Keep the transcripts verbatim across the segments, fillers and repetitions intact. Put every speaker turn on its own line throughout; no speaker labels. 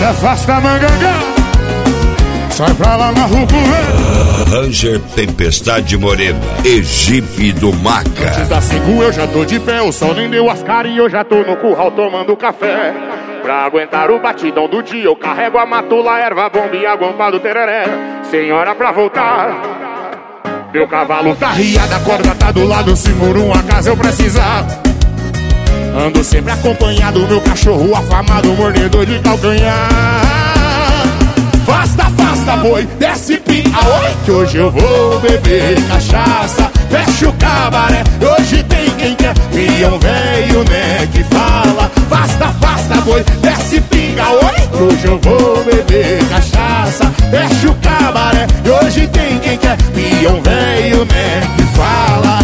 afasta a manganga, sai pra lá na rua.
Ranger Tempestade Morena, Egipe do Maca.
Antes das cinco eu já tô de pé, o sol nem deu as caras e eu já tô no curral tomando café. Pra aguentar o batidão do dia eu carrego a matula, erva bomba e a guampa do tereré. Senhora pra voltar, meu cavalo tá riado, a corda tá do lado, se por um acaso eu precisar. Ando sempre acompanhado, meu cachorro afamado, mordedor de calcanhar. Afasta, afasta, boi, desce pinga, oi, que hoje eu vou beber cachaça. Fecha o cabaré, hoje tem quem quer, peão velho, né, que fala. Afasta, afasta, boi, desce pinga, oi, que hoje eu vou beber cachaça. Fecha o cabaré, hoje tem quem quer, peão velho, né, que fala.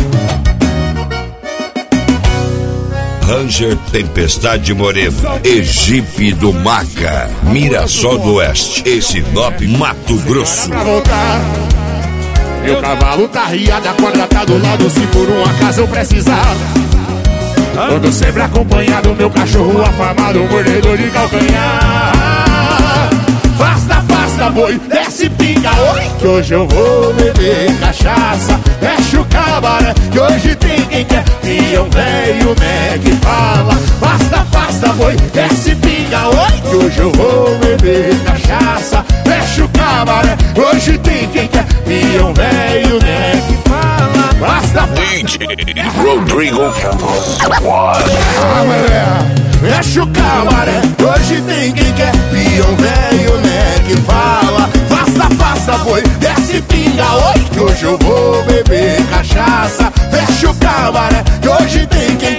Ranger Tempestade Morena, Egipe do Maca, Mirassol do Oeste e Sinop, Mato Grosso.
Meu cavalo tá riado, a corda tá do lado, se por um acaso eu precisar. Ando sempre acompanhado, meu cachorro afamado, mordedor de calcanhar. Afasta, afasta, boi, desce pinga, oi, que hoje eu vou beber cachaça. Fecha o cabaré, que hoje tem quem quer, peão velho, né, que fala. Afasta, afasta, boi, desce pinga, oi, que hoje eu vou beber cachaça. Fecha o cabaré, hoje tem quem quer, peão velho, né, que fala. Basta,
D J Rodrigo Campos.
Ah, mulher, fecha o cabaré, hoje tem quem quer, peão velho, né, que fala. Faça, faça, boi, desce pinga, oi, que hoje eu vou beber cachaça. Fecha o cabaré, que hoje tem quem